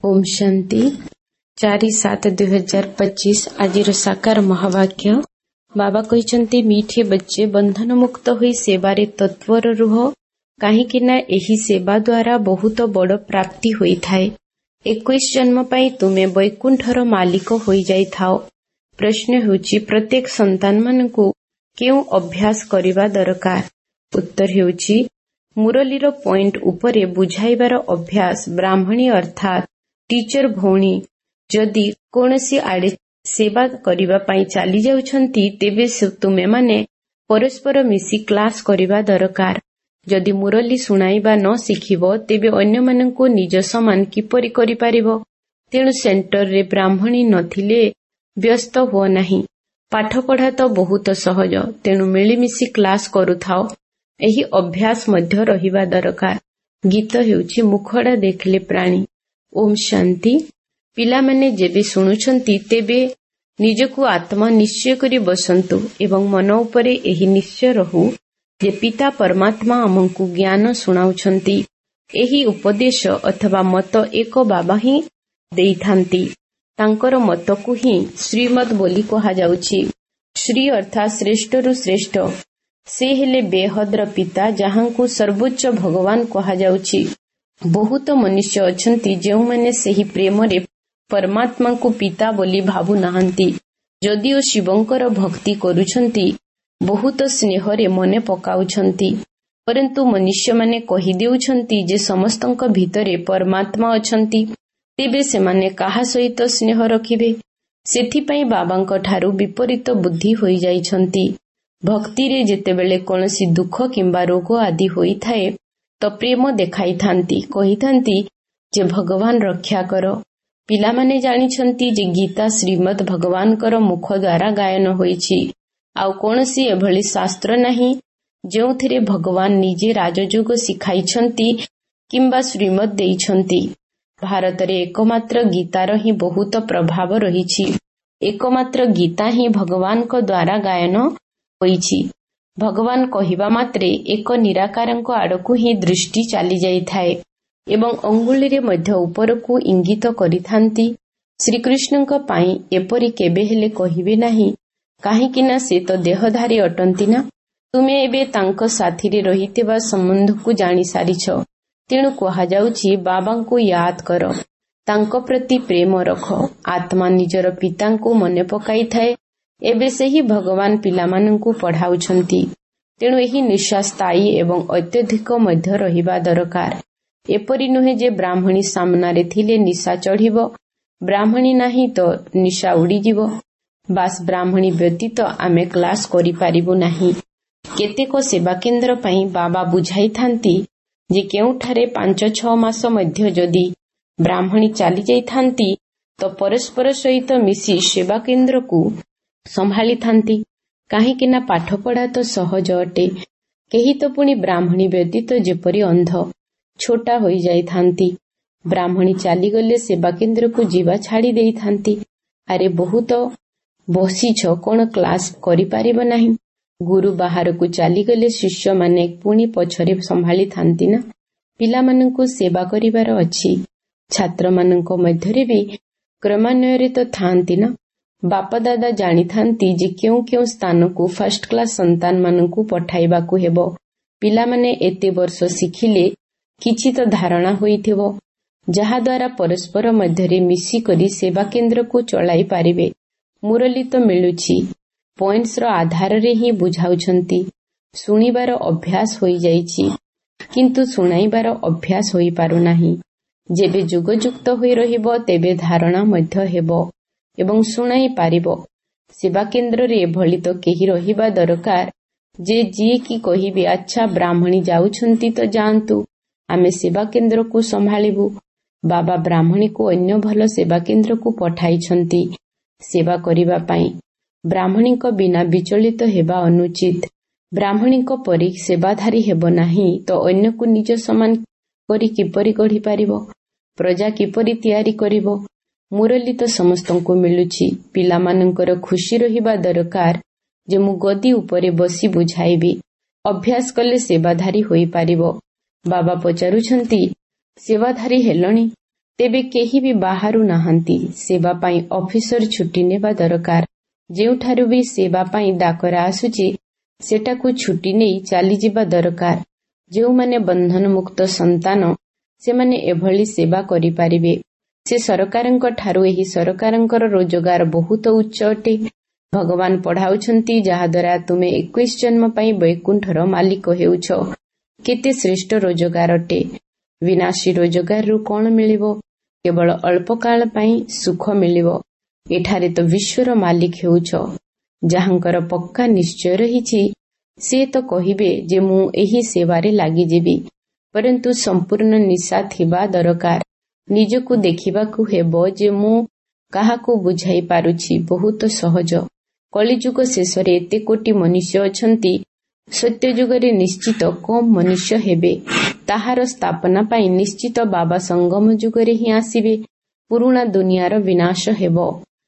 ओम शांति 4/7/2025 आजिर साकार महावाक्य बाबा कहते मीठे बच्चे बंधन मुक्त होई सेवारे तत्पर रुह कहीं एही सेवा द्वारा बहुत बड़ प्राप्ति होई थाए। 21 जन्म पाई तुमे वैकुंठर मालिक होई जाई थाओ। प्रश्न हेउची प्रत्येक संतान मानकु केउ अभ्यास करिबा दरकार। उत्तर हेउची मुरलीर पॉइंट उपरे बुझाइबार अभ्यास ब्राह्मणी अर्थात टीचर भौणी जदि कोनसी आड़े सेवा करिबा पाई चली जाउछंती तेबे तुमे माने परस्पर मिसी क्लास करिबा दरकार। जदि मुरली सुनाइबा न शिखिबो तेबे अन्य माननको निज समान किपरि करि पारिबो। तेणु सेंटर रे ब्राह्मणी नथिले व्यस्त हो नाही। पाठ पढ़ा तो बहुत सहज, तेणु मिलिमिशि क्लास करुथाओ। एही अभ्यास मध्य रहिबा दरकार। गीत हेउची मुखड़ा देखले प्राणी। ओम शांति। पिला माने जेबे सुनुछंती तेबे निजकु आत्मा निश्चय करी बसंतु एवं मन उपरे एही निश्चय रहू जे पिता परमात्मा आमंकु ज्ञान सुनाउछंती। एही उपदेश अथवा मत एक बाबा ही देइथांती। तांकर मतकु ही श्रीमद बोली कहा जाउछि। श्री अर्थात श्रेष्ठरु श्रेष्ठ से हेले बेहद्र पिता जहांकु सर्वोच्च भगवान कहा जाउछि। बहुत मनुष्य अछंती जेउ माने सेही प्रेम रे परमात्मा को पिता बोली भाबु नाहंती। जदिओ शिवंकर भक्ति करुछंती बहुत स्नेह रे मने पकाउछंती, परंतु मनुष्य माने कहि देउछंती जे समस्तंक भितरे परमात्मा अछंती, तेबे से माने काहा सहित स्नेह रखिबे। सेथिपई बाबांक ठारू विपरीत बुद्धि होई जाइछंती। भक्ति रे जेतेबेले कोनसी दुख किंबा रोग आदि होई थाए तो प्रेम देखाई थांती, कही थांती जे भगवान रक्षा करो। पिला माने जानिछंती जे गीता श्रीमद भगवान कर मुख द्वारा गायन होईछि। आउ कोनसी एभली शास्त्र नहीं जेउथिरे भगवान निजे राजयोग सिखाइछंती किंबा श्रीमद देइछंती। भारत रे एकमात्र गीतार ही बहुत प्रभाव रहिछि। एकमात्र गीता ही भगवान को द्वारा गायन होईछि। भगवान कहिबा मात्रे एक निराकारंक आड़कु ही दृष्टि चली जाई थाए एवं अंगुली रे मध्य उपरकु इंगित करिथांती। श्रीकृष्णंक पाई एपरि केबे हेले कहिबे नाही, काहेकिना से तो देहधारी अटंती ना। तुमे एबे तांक साथी रे रहितेबा संबंधकु जानि सारिछ। तेणु कहा जाउछि बाबांकु याद कर, तांक प्रति प्रेम रख। आत्मा निजर पितांकु मने पकाई थाए। एबे सेही भगवान पिलामानंकु पढ़ाउछंती। तेणु एही निशा स्थायी एवं अत्यधिक मध्य रहिबा दरकार। एपरि नुहे जे ब्राह्मणी सामनारे थिले निशा चढ़िब, ब्राह्मणी नाही तो निशा उड़ीजिब। बास ब्राह्मणी व्यतीत आमे क्लास करि पारिबु नाही। केतेक सेवा केन्द्र पई बाबा बुझाई थांती जे केउठारे 5-6 मास मध्य जदि ब्राह्मणी चली जाई थांती तो परस्पर सहित मिसी सेवा केन्द्र को संभाली थांती। काहेकिना पाठ पढ़ा तो सहज अटे। केही तो पुणी ब्राह्मणी व्यतीत जेपरि अंध छोटा होई जाई थांती। ब्राह्मणी चली गले सेवा केन्द्र को जीवा छाड़ी देई थांती। अरे बहुत बसीछ कोन क्लास करि पारिबो नाही। गुरु बाहर को चली गले शिष्य माने पुणी पछरे संभाली थांती ना। पिला माननकु सेवा करिवार अछि। छात्र माननक मध्यरे भी क्रमान्वय रे तो थांती ना। बापा दादा जानी थांती जे क्यों क्यों स्थान को फर्स्ट क्लास संतान माननकु पठाइबाकु हेबो। पिला माने एते वर्ष शिखिले किछि तो धारणा होइथिबो, जहा द्वारा परस्पर मध्यरे मिसी करी सेवा केन्द्र को चलाई पारिबे। मुरली तो मिलुछि, पॉइंट्स रो आधार रे ही बुझाउछंती। सुनिबार अभ्यास होई जाइछि किंतु सुनाइबार अभ्यास होई पारु नाही। जेबे जुगजुक्त होई रहिबो तेबे धारणा मध्य हेबो एवं सुनाई पारिबो। सेवा केन्द्र रे भली तो केही रहिबा दरकार जे जी की कहिबे अच्छा ब्राह्मणी जाउछंती तो जानतु, आमे सेवा केन्द्र को संभालिबु। बाबा ब्राह्मणी को अन्य भल सेवा केन्द्र को पठाइछंती सेवा करिबा पाई। ब्राह्मणी को बिना विचलित हेबा अनुचित। ब्राह्मणी को परि सेवाधारी हेबो नाही तो अन्य को निज समान करी किपरि गढ़ी पारिबो, प्रजा किपरि तयारी करिबो। मुरली तो समस्तंको मिलुछि। पिला मानंकर खुशी रहिबा दरकार जे मु गदी उपरे बसी बुझाइबी। अभ्यास कले सेवाधारी होई पारिबो। बाबा पचारुछंती सेवाधारी हेलणी, ତେବେ କେହି ବି ବାହାରୁ ନାହାନ୍ତି। ସେବା ପାଇଁ ଅଫିସର ଛୁଟି ନେବା ଦରକାର। ଯେଉଁଠାରୁ ବି ସେବା ପାଇଁ ଡାକରା ଆସୁଛି ସେଟାକୁ ଛୁଟି ନେଇ ଚାଲିଯିବା ଦରକାର। ଯେଉଁମାନେ ବନ୍ଧନମୁକ୍ତ ସନ୍ତାନ ସେମାନେ ଏଭଳି ସେବା କରିପାରିବେ। ସେ ସରକାରଙ୍କ ଠାରୁ ଏହି ସରକାରଙ୍କର ରୋଜଗାର ବହୁତ ଉଚ୍ଚ ଅଟେ। ଭଗବାନ ପଢ଼ାଉଛନ୍ତି ଯାହାଦ୍ୱାରା ତୁମେ 21 ଜନ୍ମ ପାଇଁ ବୈକୁଣ୍ଠର ମାଲିକ ହେଉଛ। କେତେ ଶ୍ରେଷ୍ଠ ରୋଜଗାର ଅଟେ। ବିନାଶୀ ରୋଜଗାରରୁ କ'ଣ ମିଳିବ? କେବଳ ଅଳ୍ପ କାଳ ପାଇଁ ସୁଖ ମିଳିବ। ଏଠାରେ ତ ବିଶ୍ୱର ମାଲିକ ହେଉଛ। ଯାହାଙ୍କର ପକ୍କା ନିଶ୍ଚୟ ରହିଛି ସେ ତ କହିବେ ଯେ ମୁଁ ଏହି ସେବାରେ ଲାଗିଯିବି। ପରନ୍ତୁ ସମ୍ପୂର୍ଣ୍ଣ ନିଶା ଥିବା ଦରକାର। ନିଜକୁ ଦେଖିବାକୁ ହେବ ଯେ ମୁଁ କାହାକୁ ବୁଝାଇ ପାରୁଛି। ବହୁତ ସହଜ। କଳିଯୁଗ ଶେଷରେ ଏତେ କୋଟି ମନୁଷ୍ୟ ଅଛନ୍ତି। ସତ୍ୟଯୁଗରେ ନିଶ୍ଚିତ କମ୍ ମନୁଷ୍ୟ ହେବେ। ତାହାର ସ୍ଥାପନା ପାଇଁ ନିଶ୍ଚିତ ବାବା ସଙ୍ଗମ ଯୁଗରେ ହିଁ ଆସିବେ। ପୁରୁଣା ଦୁନିଆର ବିନାଶ ହେବ।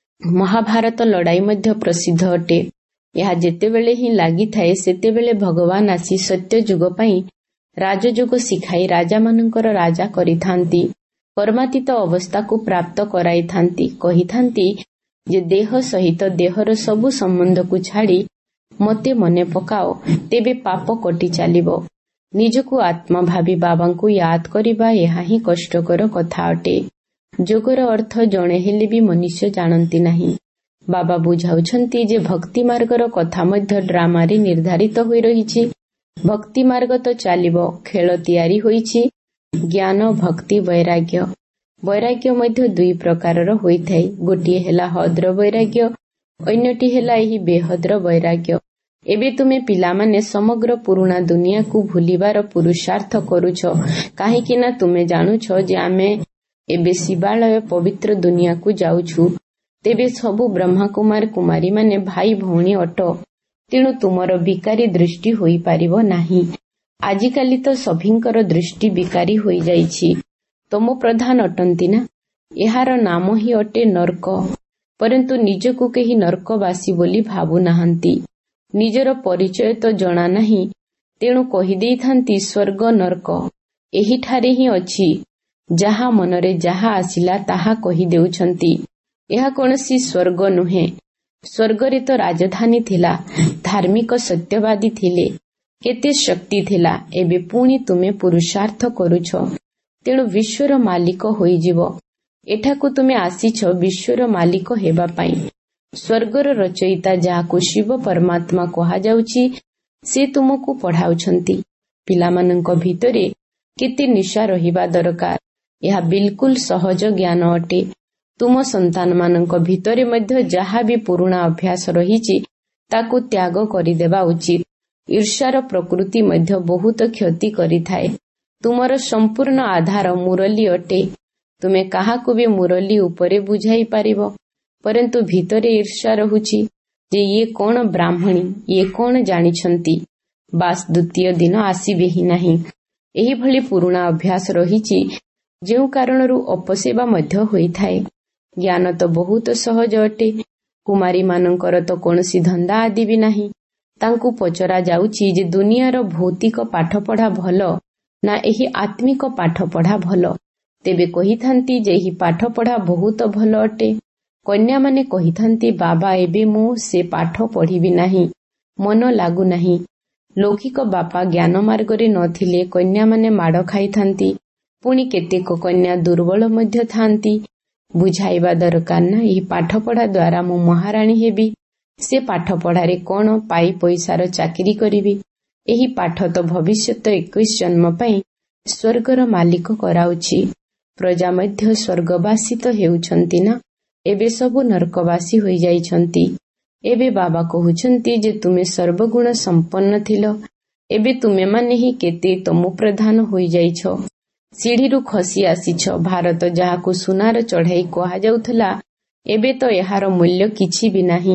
ମହାଭାରତ ଲଢ଼ାଇ ମଧ୍ୟ ପ୍ରସିଦ୍ଧ ଅଟେ। ଏହା ଯେତେବେଳେ ହିଁ ଲାଗିଥାଏ ସେତେବେଳେ ଭଗବାନ ଆସି ସତ୍ୟ ଯୁଗ ପାଇଁ ରାଜଯୋଗ ଶିଖାଇ ରାଜାମାନଙ୍କର ରାଜା କରିଥାନ୍ତି। କର୍ମାତୀତ ଅବସ୍ଥାକୁ ପ୍ରାପ୍ତ କରାଇଥାନ୍ତି। କହିଥାନ୍ତି ଯେ ଦେହ ସହିତ ଦେହର ସବୁ ସମ୍ବନ୍ଧକୁ ଛାଡ଼ି ମୋତେ ମନେ ପକାଅ, ତେବେ ପାପ କଟି ଚାଲିବ। ନିଜକୁ ଆତ୍ମା ଭାବି ବାବାଙ୍କୁ ୟାଦ କରିବା ଏହା ହିଁ କଷ୍ଟକର କଥା ଅଟେ। ଯୋଗର ଅର୍ଥ ଜଣେ ହେଲେ ବି ମନୁଷ୍ୟ ଜାଣନ୍ତି ନାହିଁ। ବାବା ବୁଝାଉଛନ୍ତି ଯେ ଭକ୍ତି ମାର୍ଗର କଥା ମଧ୍ୟ ଡ୍ରାମାରେ ନିର୍ଦ୍ଧାରିତ ହୋଇ ରହିଛି। ଭକ୍ତି ମାର୍ଗ ତ ଚାଲିବ। ଖେଳ ତିଆରି ହୋଇଛି। ଜ୍ଞାନ, ଭକ୍ତି, ବୈରାଗ୍ୟ। ବୈରାଗ୍ୟ ମଧ୍ୟ ଦୁଇ ପ୍ରକାରର ହୋଇଥାଏ। ଗୋଟିଏ ହେଲା ହଦ୍ର ବୈରାଗ୍ୟ, ଅନ୍ୟଟି ହେଲା ଏହି ବେହଦ୍ର ବୈରାଗ୍ୟ। ଏବେ ତୁମେ ପିଲାମାନେ ସମଗ୍ର ପୁରୁଣା ଦୁନିଆକୁ ଭୁଲିବାର ପୁରୁଷାର୍ଥ କରୁଛ। କାହିଁକି ନା ତୁମେ ଜାଣୁଛ ଯେ ଆମେ ଏବେ ଶିବାଳୟ ପବିତ୍ର ଦୁନିଆକୁ ଯାଉଛୁ। ତେବେ ସବୁ ବ୍ରହ୍ମାକୁମାର କୁମାରୀମାନେ ଭାଇ ଭଉଣୀ ଅଟ। ତେଣୁ ତୁମର ବିକାରୀ ଦୃଷ୍ଟି ହୋଇପାରିବ ନାହିଁ। ଆଜିକାଲି ତ ସଭିଙ୍କର ଦୃଷ୍ଟି ବିକାରୀ ହୋଇଯାଇଛି। ତମ ପ୍ରଧାନ ଅଟନ୍ତି ନା? ଏହାର ନାମ ହିଁ ଅଟେ ନର୍କ। ପରନ୍ତୁ ନିଜକୁ କେହି ନର୍କବାସୀ ବୋଲି ଭାବୁନାହାନ୍ତି। ନିଜର ପରିଚୟ ତ ଜଣା ନାହିଁ। ତେଣୁ କହିଦେଇଥାନ୍ତି ସ୍ୱର୍ଗ ନର୍କ ଏହିଠାରେ ହିଁ ଅଛି। ଯାହା ମନରେ ଯାହା ଆସିଲା ତାହା କହିଦେଉଛନ୍ତି। ଏହା କୌଣସି ସ୍ୱର୍ଗ ନୁହେଁ। ସ୍ୱର୍ଗରେ ତ ରାଜଧାନୀ ଥିଲା। ଧାର୍ମିକ ସତ୍ୟବାଦୀ ଥିଲେ। କେତେ ଶକ୍ତି ଥିଲା। ଏବେ ପୁଣି ତୁମେ ପୁରୁଷାର୍ଥ କରୁଛ। ତେଣୁ ବିଶ୍ୱର ମାଲିକ ହୋଇଯିବ। ଏଠାକୁ ତୁମେ ଆସିଛ ବିଶ୍ୱର ମାଲିକ ହେବା ପାଇଁ। ସ୍ୱର୍ଗର ରଚୟିତା ଯାହାକୁ ଶିବ ପରମାତ୍ମା କୁହାଯାଉଛି ସେ ତୁମକୁ ପଢ଼ାଉଛନ୍ତି। ପିଲାମାନଙ୍କ ଭିତରେ କେତେ ନିଶା ରହିବା ଦରକାର। ଏହା ବିଲକୁଲ ସହଜ ଜ୍ଞାନ ଅଟେ। ତୁମ ସନ୍ତାନମାନଙ୍କ ଭିତରେ ମଧ୍ୟ ଯାହା ବି ପୁରୁଣା ଅଭ୍ୟାସ ରହିଛି ତାକୁ ତ୍ୟାଗ କରିଦେବା ଉଚିତ। ଈର୍ଷାର ପ୍ରକୃତି ମଧ୍ୟ ବହୁତ କ୍ଷତି କରିଥାଏ। ତୁମର ସମ୍ପୂର୍ଣ୍ଣ ଆଧାର ମୁରଲୀ ଅଟେ। ତୁମେ କାହାକୁ ବି ମୁରଲୀ ଉପରେ ବୁଝାଇ ପାରିବ। ପରନ୍ତୁ ଭିତରେ ଈର୍ଷା ରହୁଛି ଯେ ଇଏ କ'ଣ ବ୍ରାହ୍ମଣୀ, ଇଏ କ'ଣ ଜାଣିଛନ୍ତି। ବାସ୍ ଦ୍ୱିତୀୟ ଦିନ ଆସିବେ ହିଁ ନାହିଁ। ଏହିଭଳି ପୁରୁଣା ଅଭ୍ୟାସ ରହିଛି ଯେଉଁ କାରଣରୁ ଅପସେବା ମଧ୍ୟ ହୋଇଥାଏ। ଜ୍ଞାନ ତ ବହୁତ ସହଜ ଅଟେ। କୁମାରୀମାନଙ୍କର ତ କୌଣସି ଧନ୍ଦା ଆଦି ବି ନାହିଁ। ତାଙ୍କୁ ପଚରା ଯାଉଛି ଯେ ଦୁନିଆର ଭୌତିକ ପାଠପଢ଼ା ଭଲ ନା ଏହି ଆତ୍ମିକ ପାଠପଢ଼ା ଭଲ। ତେବେ କହିଥାନ୍ତି ଯେ ଏହି ପାଠପଢ଼ା ବହୁତ ଭଲ ଅଟେ। କନ୍ୟାମାନେ କହିଥାନ୍ତି ବାବା ଏବେ ମୁଁ ସେ ପାଠ ପଢ଼ିବି ନାହିଁ, ମନ ଲାଗୁନାହିଁ। ଲୌକିକ ବାପା ଜ୍ଞାନ ମାର୍ଗରେ ନଥିଲେ କନ୍ୟାମାନେ ମାଡ଼ ଖାଇଥାନ୍ତି। ପୁଣି କେତେକ କନ୍ୟା ଦୁର୍ବଳ ମଧ୍ୟ ଥାନ୍ତି। ବୁଝାଇବା ଦରକାର ନା ଏହି ପାଠପଢ଼ା ଦ୍ୱାରା ମୁଁ ମହାରାଣୀ ହେବି। ସେ ପାଠପଢ଼ାରେ କ'ଣ ପାଇ ପଇସାର ଚାକିରି କରିବି। ଏହି ପାଠ ତ ଭବିଷ୍ୟତ 21 ଜନ୍ମ ପାଇଁ ସ୍ୱର୍ଗର ମାଲିକ କରାଉଛି। ପ୍ରଜା ମଧ୍ୟ ସ୍ୱର୍ଗବାସୀ ତ ହେଉଛନ୍ତି ନା। ଏବେ ସବୁ ନର୍କବାସୀ ହୋଇଯାଇଛନ୍ତି। ଏବେ ବାବା କହୁଛନ୍ତି ଯେ ତୁମେ ସର୍ବଗୁଣ ସମ୍ପନ୍ନ ଥିଲ। ଏବେ ତୁମେମାନେ ହିଁ କେତେ ତମୁ ପ୍ରଧାନ ହୋଇଯାଇଛ। ସିଢ଼ିରୁ ଖସି ଆସିଛ। ଭାରତ ଯାହାକୁ ସୁନାର ଚଢ଼ାଇ କୁହାଯାଉଥିଲା ଏବେ ତ ଏହାର ମୂଲ୍ୟ କିଛି ବି ନାହିଁ।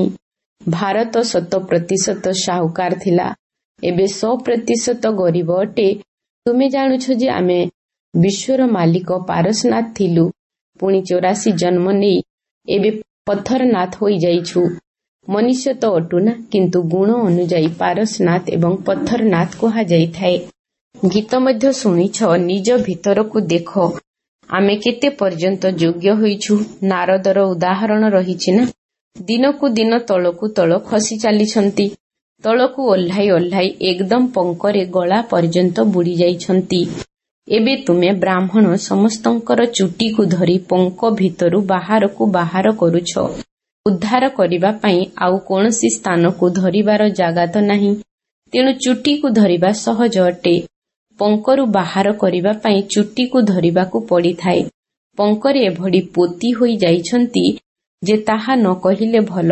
ଭାରତ 100% ସାହୁକାର ଥିଲା। ଏବେ 100% ଗରିବ ଅଟେ। ତୁମେ ଜାଣୁଛ ଯେ ଆମେ ବିଶ୍ୱର ମାଲିକ ପାରସନାଥ ଥିଲୁ। ପୁଣି 84 ଜନ୍ମ ନେଇ ଏବେ ପଥରନାଥ ହୋଇଯାଇଛୁ। ମନୁଷ୍ୟ ତ ଅଟୁନା, କିନ୍ତୁ ଗୁଣ ଅନୁଯାୟୀ ପାରସନାଥ ଏବଂ ପଥରନାଥ କୁହାଯାଇଥାଏ। ଗୀତ ମଧ୍ୟ ଶୁଣିଛ, ନିଜ ଭିତରକୁ ଦେଖ। ଆମେ କେତେ ପର୍ଯ୍ୟନ୍ତ ଯୋଗ୍ୟ ହୋଇଛୁ? ନାରଦର ଉଦାହରଣ ରହିଛି ନା। ଦିନକୁ ଦିନ ତଳକୁ ତଳ ଖସି ଚାଲିଛନ୍ତି। ତଳକୁ ଓହ୍ଲାଇ ଓହ୍ଲାଇ ଏକଦମ ପଙ୍କରେ ଗଳା ପର୍ଯ୍ୟନ୍ତ ବୁଡ଼ି ଯାଇଛନ୍ତି। ଏବେ ତୁମେ ବ୍ରାହ୍ମଣ ସମସ୍ତଙ୍କର ଚୁଟିକୁ ଧରି ପଙ୍କ ଭିତରୁ ବାହାରକୁ ବାହାର କରୁଛ। ଉଦ୍ଧାର କରିବା ପାଇଁ ଆଉ କୌଣସି ସ୍ଥାନକୁ ଧରିବାର ଜାଗା ତ ନାହିଁ। ତେଣୁ ଚୁଟିକୁ ଧରିବା ସହଜ ଅଟେ। ପଙ୍କରୁ ବାହାର କରିବା ପାଇଁ ଚୁଟିକୁ ଧରିବାକୁ ପଡ଼ିଥାଏ। ପଙ୍କରେ ଏଭଳି ପୋତି ହୋଇ ଯାଇଛନ୍ତି ଯେ ତାହା ନ କହିଲେ ଭଲ।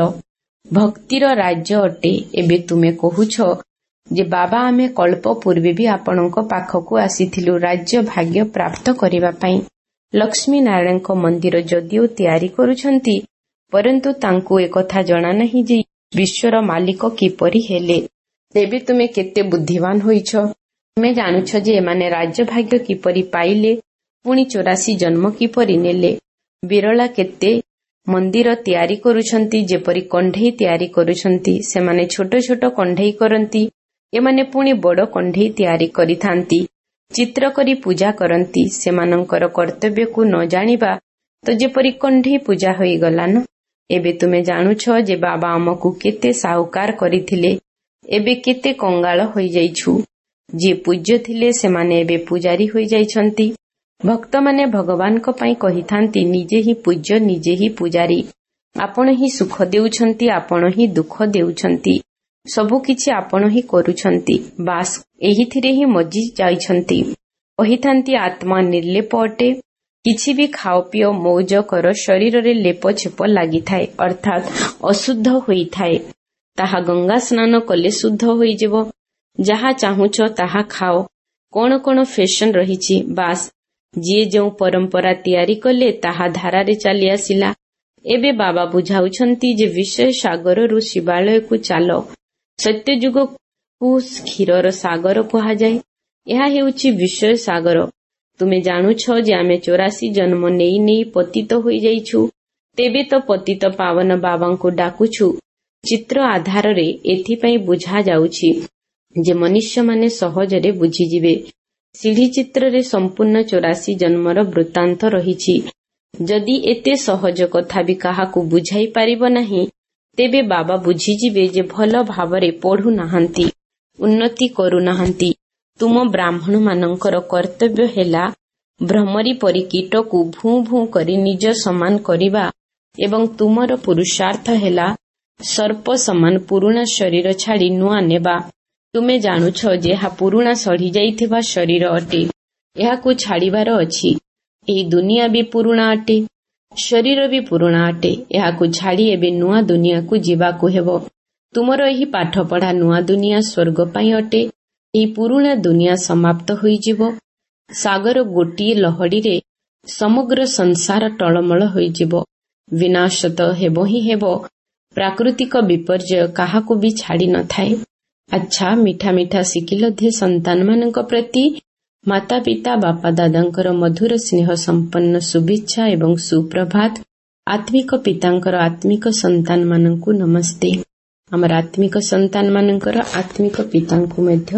ଭକ୍ତିର ରାଜ୍ୟ ଅଟେ। ଏବେ ତୁମେ କହୁଛ ଯେ ବାବା, ଆମେ କଳ୍ପ ପୂର୍ବେ ବି ଆପଣଙ୍କ ପାଖକୁ ଆସିଥିଲୁ ରାଜ୍ୟ ଭାଗ୍ୟ ପ୍ରାପ୍ତ କରିବା ପାଇଁ। ଲକ୍ଷ୍ମୀ ନାରାୟଣଙ୍କ ମନ୍ଦିର ଯଦିଓ ତିଆରି କରୁଛନ୍ତି, ପରନ୍ତୁ ତାଙ୍କୁ ଏକଥା ଜଣାନାହିଁ ଯେ ବିଶ୍ୱର ମାଲିକ କିପରି ହେଲେ। ଏବେ ତୁମେ କେତେ ବୁଦ୍ଧିମାନ ହୋଇଛ। ତୁମେ ଜାଣୁଛ ଯେ ଏମାନେ ରାଜ୍ୟଭାଗ୍ୟ କିପରି ପାଇଲେ, ପୁଣି 84 ଜନ୍ମ କିପରି ନେଲେ। ବିରଳା କେତେ ମନ୍ଦିର ତିଆରି କରୁଛନ୍ତି, ଯେପରି କଣ୍ଢେଇ ତିଆରି କରୁଛନ୍ତି। ସେମାନେ ଛୋଟ ଛୋଟ କଣ୍ଢେଇ କରନ୍ତି, ଏମାନେ ପୁଣି ବଡ଼ କଣ୍ଢେଇ ତିଆରି କରିଥାନ୍ତି, ଚିତ୍ର କରି ପୂଜା କରନ୍ତି। ସେମାନଙ୍କର କର୍ତ୍ତବ୍ୟକୁ ନ ଜାଣିବା ତ ଯେପରି କଣ୍ଢେଇ ପୂଜା ହୋଇଗଲା ନା। ଏବେ ତୁମେ ଜାଣୁଛ ଯେ ବାବା ଆମକୁ କେତେ ସାହୁକାର କରିଥିଲେ, ଏବେ କେତେ କଙ୍ଗାଳ ହୋଇଯାଇଛୁ। ଯିଏ ପୂଜ୍ୟ ଥିଲେ ସେମାନେ ଏବେ ପୂଜାରୀ ହୋଇଯାଇଛନ୍ତି। ଭକ୍ତମାନେ ଭଗବାନଙ୍କ ପାଇଁ କହିଥାନ୍ତି, ନିଜେ ହିଁ ପୂଜ୍ୟ, ନିଜେ ହିଁ ପୂଜାରୀ। ଆପଣ ହିଁ ସୁଖ ଦେଉଛନ୍ତି, ଆପଣ ହିଁ ଦୁଃଖ ଦେଉଛନ୍ତି, ସବୁକିଛି ଆପଣ ହିଁ କରୁଛନ୍ତି। ବାସ୍ ଏହିଥିରେ ହିଁ ମଜି ଯାଇଛନ୍ତି। କହିଥାନ୍ତି ଆତ୍ମା ନିର୍ଲେପ ଅଟେ। କିଛି ବି ଖାଅ ପିଅ ମୌଜ କର, ଶରୀରରେ ଲେପ ଛେପ ଲାଗିଥାଏ, ଅର୍ଥାତ୍ ଅଶୁଦ୍ଧ ହୋଇଥାଏ। ତାହା ଗଙ୍ଗା ସ୍ନାନ କଲେ ଶୁଦ୍ଧ ହୋଇଯିବ। ଯାହା ଚାହୁଁଛ ତାହା ଖାଅ। କଣ କଣ ଫ୍ୟାସନ ରହିଛି, ବାସ୍ ଯିଏ ଯେଉଁ ପରମ୍ପରା ତିଆରି କଲେ ତାହା ଧାରାରେ ଚାଲି ଆସିଲା। ଏବେ ବାବା ବୁଝାଉଛନ୍ତି ଯେ ବିଷୟ ସାଗରରୁ ଶିବାଳୟକୁ ଚାଲ। ସତ୍ୟଯୁଗକୁ କ୍ଷୀରର ସାଗର କୁହାଯାଏ। ଏହା ହେଉଛି ବିଷୟ ସାଗର। ତୁମେ ଜାଣୁଛ ଯେ ଆମେ 84 ଜନ୍ମ ନେଇ ନେଇ ପତିତ ହୋଇଯାଇଛୁ। ତେବେ ତ ପତିତ ପାବନ ବାବାଙ୍କୁ ଡାକୁଛୁ। ଚିତ୍ର ଆଧାରରେ ଏଥିପାଇଁ ବୁଝାଯାଉଛି ଯେ ମନୁଷ୍ୟମାନେ ସହଜରେ ବୁଝିଯିବେ। ସିଢି ଚିତ୍ରରେ ସମ୍ପୂର୍ଣ୍ଣ 84 ଜନ୍ମର ବୃତ୍ତାନ୍ତ ରହିଛି। ଯଦି ଏତେ ସହଜ କଥା ବି କାହାକୁ ବୁଝାଇ ପାରିବ ନାହିଁ, ତେବେ ବାବା ବୁଝିଯିବେ ଯେ ଭଲ ଭାବରେ ପଢୁନାହାନ୍ତି, ଉନ୍ନତି କରୁନାହାନ୍ତି। ତୁମ ବ୍ରାହ୍ମଣମାନଙ୍କର କର୍ତ୍ତବ୍ୟ ହେଲା ଭ୍ରମରୀ ପରି କୀଟକୁ ଭୁଁ ଭୁଁ କରି ନିଜ ସମାନ କରିବା ଏବଂ ତୁମର ପୁରୁଷାର୍ଥ ହେଲା ସର୍ପ ସମାନ ପୁରୁଣା ଶରୀର ଛାଡ଼ି ନୂଆ ନେବା। ତୁମେ ଜାଣୁଛ ଯେ ଏହା ପୁରୁଣା ସଢ଼ିଯାଇଥିବା ଶରୀର ଅଟେ, ଏହାକୁ ଛାଡ଼ିବାର ଅଛି। ଏହି ଦୁନିଆ ବି ପୁରୁଣା ଅଟେ, ଶରୀର ବି ପୁରୁଣା ଅଟେ। ଏହାକୁ ଛାଡ଼ି ଏବେ ନୂଆ ଦୁନିଆକୁ ଯିବାକୁ ହେବ। ତୁମର ଏହି ପାଠପଢ଼ା ନୂଆ ଦୁନିଆ ସ୍ୱର୍ଗ ପାଇଁ ଅଟେ। ଏହି ପୁରୁଣା ଦୁନିଆ ସମାପ୍ତ ହୋଇଯିବ। ସାଗର ଗୋଟିଏ ଲହଡ଼ିରେ ସମଗ୍ର ସଂସାର ଟଳମଳ ହୋଇଯିବ। ବିନାଶ ତ ହେବ ହିଁ ହେବ। ପ୍ରାକୃତିକ ବିପର୍ଯ୍ୟୟ କାହାକୁ ବି ଛାଡ଼ି ନଥାଏ। ଆଚ୍ଛା, ମିଠା ମିଠା ଶିଖିଲଧେ ସନ୍ତାନମାନଙ୍କ ପ୍ରତି ମାତା ପିତା ବାପା ଦାଦାଙ୍କର ମଧୁର ସ୍ନେହ ସମ୍ପନ୍ନ ଶୁଭେଚ୍ଛା ଏବଂ ସୁପ୍ରଭାତ। ଆତ୍ମିକ ପିତାଙ୍କର ଆତ୍ମିକ ସନ୍ତାନମାନଙ୍କୁ ନମସ୍ତେ। ଆମର ଆତ୍ମିକ ସନ୍ତାନମାନଙ୍କର ଆତ୍ମିକ ପିତାଙ୍କୁ ମଧ୍ୟ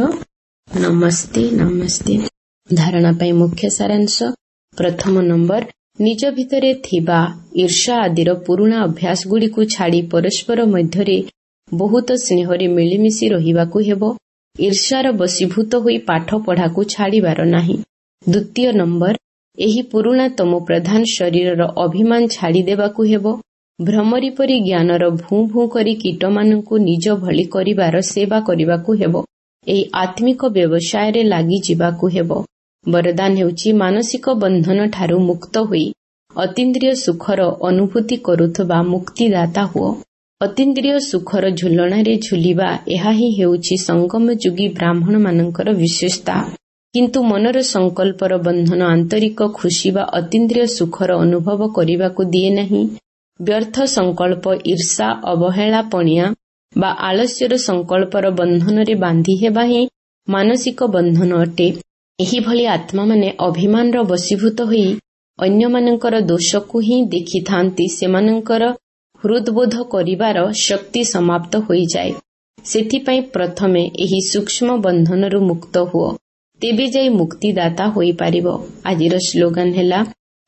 ନମସ୍ତେ ନମସ୍ତେ। ଧାରଣା ପାଇଁ ମୁଖ୍ୟ ସାରାଂଶ। ପ୍ରଥମ ନମ୍ବର, ନିଜ ଭିତରେ ଥିବା ଈର୍ଷା ଆଦିର ପୁରୁଣା ଅଭ୍ୟାସଗୁଡ଼ିକୁ ଛାଡ଼ି ପରସ୍ପର ମଧ୍ୟରେ ବହୁତ ସ୍ନେହରେ ମିଳିମିଶି ରହିବାକୁ ହେବ। ଈର୍ଷାର ବଶୀଭୂତ ହୋଇ ପାଠ ପଢ଼ାକୁ ଛାଡ଼ିବାର ନାହିଁ। ଦ୍ୱିତୀୟ ନମ୍ବର, ଏହି ପୁରୁଣା ତମ ପ୍ରଧାନ ଶରୀରର ଅଭିମାନ ଛାଡ଼ିଦେବାକୁ ହେବ। ଭ୍ରମରୀ ପରି ଜ୍ଞାନର ଭୁଁ ଭୁଁ କରି କୀଟମାନଙ୍କୁ ନିଜ ଭଳି କରିବାର ସେବା କରିବାକୁ ହେବ। ଏହି ଆତ୍ମିକ ବ୍ୟବସାୟରେ ଲାଗିଯିବାକୁ ହେବ। ବରଦାନ ହେଉଛି ମାନସିକ ବନ୍ଧନଠାରୁ ମୁକ୍ତ ହୋଇ ଅତୀନ୍ଦ୍ରିୟ ସୁଖର ଅନୁଭୂତି କରୁଥିବା ମୁକ୍ତିଦାତା ହୁଅ। ଅତୀନ୍ଦ୍ରିୟ ସୁଖର ଝୁଲଣାରେ ଝୁଲିବା, ଏହା ହିଁ ହେଉଛି ସଙ୍ଗମ ଯୁଗୀ ବ୍ରାହ୍ମଣମାନଙ୍କର ବିଶେଷତା। କିନ୍ତୁ ମନର ସଂକଳ୍ପର ବନ୍ଧନ ଆନ୍ତରିକ ଖୁସି ବା ଅତୀନ୍ଦ୍ରିୟ ସୁଖର ଅନୁଭବ କରିବାକୁ ଦିଏ ନାହିଁ। ବ୍ୟର୍ଥ ସଂକଳ୍ପ, ଈର୍ଷା, ଅବହେଳାପଣିଆ ବା ଆଳସ୍ୟର ସଂକଳ୍ପର ବନ୍ଧନରେ ବାନ୍ଧି ହେବା ହିଁ ମାନସିକ ବନ୍ଧନ ଅଟେ। ଏହିଭଳି ଆତ୍ମାମାନେ ଅଭିମାନର ବଶୀଭୂତ ହୋଇ ଅନ୍ୟମାନଙ୍କର ଦୋଷକୁ ହିଁ ଦେଖିଥାନ୍ତି। ସେମାନଙ୍କର ହୃଦବୋଧ କରିବାର ଶକ୍ତି ସମାପ୍ତ ହୋଇଯାଏ। ସେଥିପାଇଁ ପ୍ରଥମେ ଏହି ସୂକ୍ଷ୍ମ ବନ୍ଧନରୁ ମୁକ୍ତ ହୁଅ, ତେବେ ଯାଇ ମୁକ୍ତିଦାତା ହୋଇପାରିବ। ଆଜିର ସ୍ଲୋଗାନ ହେଲା,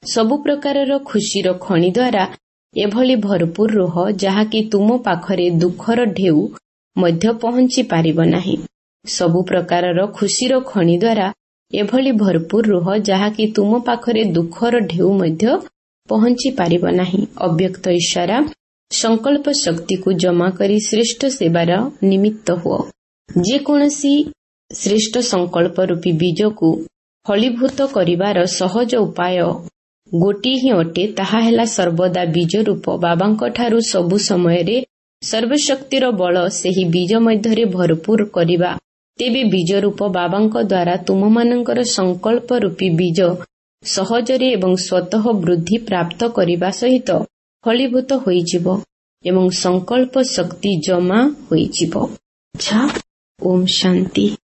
ସବୁ ପ୍ରକାରର ଖୁସିର ଖଣି ଦ୍ୱାରା ଏଭଳି ଭରପୁର ରୁହ ଯାହାକି ତୁମ ପାଖରେ ଦୁଃଖର ଢେଉ ମଧ୍ୟ ପହଞ୍ଚି ପାରିବ ନାହିଁ। ସବୁ ପ୍ରକାରର ଖୁସିର ଖଣି ଦ୍ୱାରା ଏଭଳି ଭରପୁର ରୁହ ଯାହାକି ତୁମ ପାଖରେ ଦୁଃଖର ଢେଉ ମଧ୍ୟ ପହଞ୍ଚି ପାରିବ ନାହିଁ। ଅବ୍ୟକ୍ତ ଇଶାରା ସଂକଳ୍ପ ଶକ୍ତିକୁ ଜମା କରି ଶ୍ରେଷ୍ଠ ସେବାର ନିମିତ୍ତ ହୁଅ। ଯେକୌଣସି ଶ୍ରେଷ୍ଠ ସଂକଳ୍ପ ରୂପୀ ବୀଜକୁ ଫଳୀଭୂତ କରିବାର ସହଜ ଉପାୟ ଗୋଟିଏ ହିଁ ଅଟେ, ତାହା ହେଲା ସର୍ବଦା ବୀଜ ରୂପ ବାବାଙ୍କଠାରୁ ସବୁ ସମୟରେ ସର୍ବଶକ୍ତିର ବଳ ସେହି ବୀଜ ମଧ୍ୟରେ ଭରପୁର କରିବା। ତେବେ ବୀଜ ରୂପ ବାବାଙ୍କ ଦ୍ୱାରା ତୁମମାନଙ୍କର ସଂକଳ୍ପ ରୂପୀ ବୀଜ ସହଜରେ ଏବଂ ସ୍ୱତଃ ବୃଦ୍ଧି ପ୍ରାପ୍ତ କରିବା ସହିତ ଫଳୀଭୂତ ହୋଇଯିବ ଏବଂ ସଂକଳ୍ପ ଶକ୍ତି ଜମା ହୋଇଯିବ। ଓମ୍ ଶାନ୍ତି।